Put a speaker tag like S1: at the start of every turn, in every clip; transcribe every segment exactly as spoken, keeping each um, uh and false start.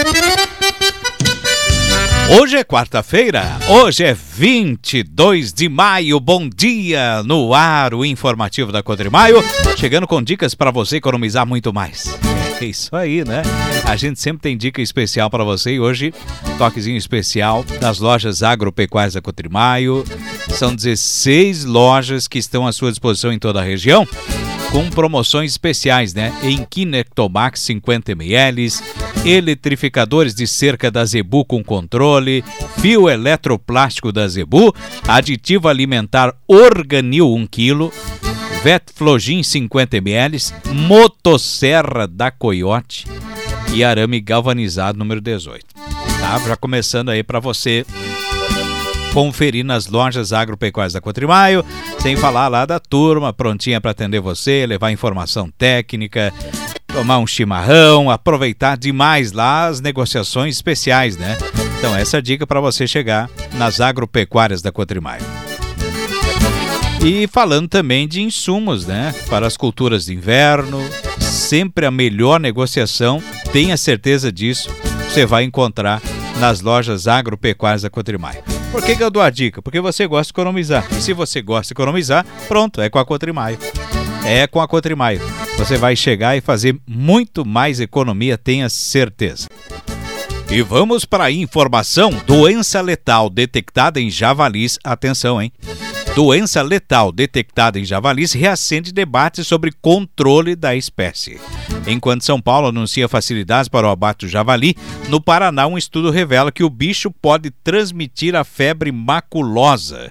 S1: Hoje é quarta-feira, hoje é vinte e dois de maio, bom dia, no ar o informativo da Cotrimaio, chegando com dicas para você economizar muito mais. É isso aí, né? A gente sempre tem dica especial para você e hoje, toquezinho especial das lojas agropecuárias da Cotrimaio. São dezesseis lojas que estão à sua disposição em toda a região, com promoções especiais, né? Em Kinectomax cinquenta mililitros, eletrificadores de cerca da Zebu com controle, fio eletroplástico da Zebu, aditivo alimentar Organil um quilo, Vetflogin cinquenta mililitros, motosserra da Coyote e arame galvanizado número dezoito. Tá? Já começando aí para você conferir nas lojas agropecuárias da Cotrimaio, sem falar lá da turma prontinha para atender você, levar informação técnica, tomar um chimarrão, aproveitar demais lá as negociações especiais, né? Então essa é a dica para você chegar nas agropecuárias da Cotrimaio. E falando também de insumos, né? Para as culturas de inverno, sempre a melhor negociação, tenha certeza disso, você vai encontrar nas lojas agropecuárias da Cotrimaio. Por que que eu dou a dica? Porque você gosta de economizar. E se você gosta de economizar, pronto, é com a Cotrimaio. É com a Cotrimaio. Você vai chegar e fazer muito mais economia, tenha certeza. E vamos para a informação. Doença letal detectada em javalis. Atenção, hein? Doença letal detectada em javalis reacende debate sobre controle da espécie. Enquanto São Paulo anuncia facilidades para o abate do javali, no Paraná um estudo revela que o bicho pode transmitir a febre maculosa.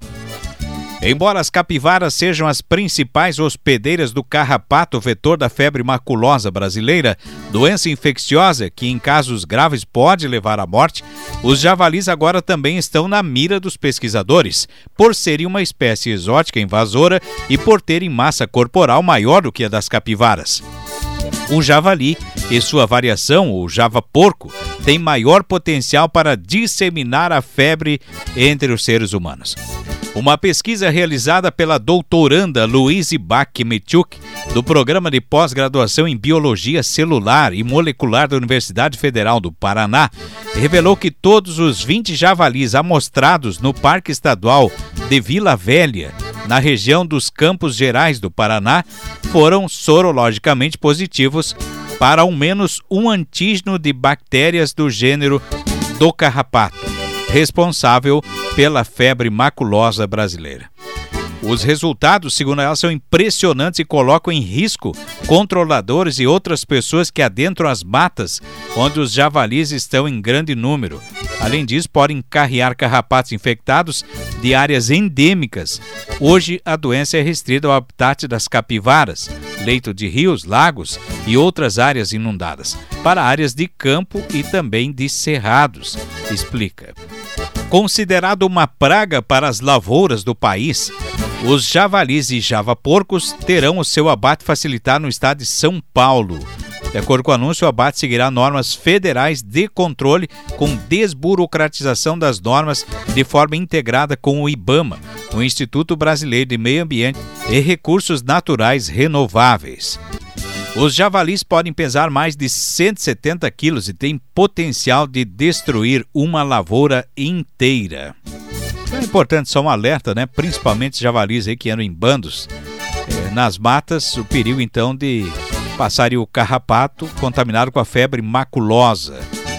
S1: Embora as capivaras sejam as principais hospedeiras do carrapato, vetor da febre maculosa brasileira, doença infecciosa que em casos graves pode levar à morte, os javalis agora também estão na mira dos pesquisadores, por serem uma espécie exótica invasora e por terem massa corporal maior do que a das capivaras. O javali e sua variação, o java-porco, tem maior potencial para disseminar a febre entre os seres humanos. Uma pesquisa realizada pela doutoranda Louise Bach-Mechuk, do Programa de Pós-Graduação em Biologia Celular e Molecular da Universidade Federal do Paraná, revelou que todos os vinte javalis amostrados no Parque Estadual de Vila Velha, na região dos Campos Gerais do Paraná, foram sorologicamente positivos para ao menos um antígeno de bactérias do gênero do carrapato, responsável pela febre maculosa brasileira. Os resultados, segundo ela, são impressionantes e colocam em risco controladores e outras pessoas que adentram as matas onde os javalis estão em grande número. Além disso, podem carrear carrapatos infectados de áreas endêmicas. Hoje, a doença é restrita ao habitat das capivaras, leito de rios, lagos e outras áreas inundadas, para áreas de campo e também de cerrados, explica. Considerado uma praga para as lavouras do país, os javalis e javaporcos terão o seu abate facilitado no estado de São Paulo. De acordo com o anúncio, o abate seguirá normas federais de controle com desburocratização das normas de forma integrada com o IBAMA, o Instituto Brasileiro de Meio Ambiente e Recursos Naturais Renováveis. Os javalis podem pesar mais de cento e setenta quilos e têm potencial de destruir uma lavoura inteira. É importante só um alerta, né? Principalmente javalis aí que andam em bandos é, nas matas, o perigo então de passar o carrapato contaminado com a febre maculosa.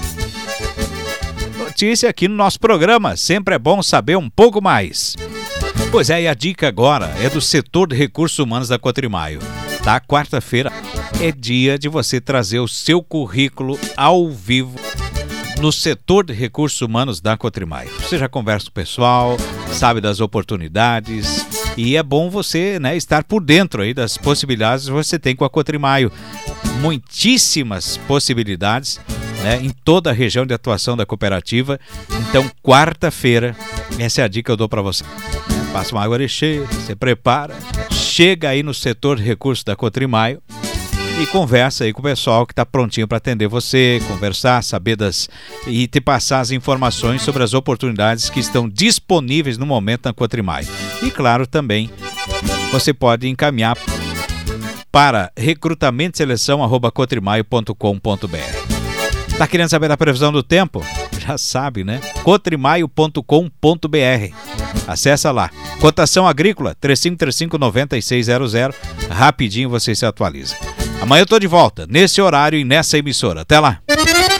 S1: Notícia aqui no nosso programa, sempre é bom saber um pouco mais. Pois é, e a dica agora é do setor de recursos humanos da Cotrimaio. Tá? Quarta-feira é dia de você trazer o seu currículo ao vivo no setor de recursos humanos da Cotrimaio. Você já conversa com o pessoal, sabe das oportunidades e é bom você, né, estar por dentro aí das possibilidades que você tem com a Cotrimaio. Muitíssimas possibilidades, né, em toda a região de atuação da cooperativa. Então, quarta-feira, essa é a dica que eu dou para você. Passa uma água cheia, você prepara, chega aí no setor de recursos da Cotrimaio e conversa aí com o pessoal que está prontinho para atender você, conversar, saber das e te passar as informações sobre as oportunidades que estão disponíveis no momento na Cotrimaio. E claro, também você pode encaminhar para recrutamento e seleção arroba cotrimaio ponto com ponto br. Tá querendo saber da previsão do tempo? Já sabe, né? cotrimaio ponto com ponto br. Acessa lá. Cotação agrícola três cinco três cinco, nove seis zero zero. Rapidinho você se atualiza. Amanhã eu tô de volta, nesse horário e nessa emissora. Até lá.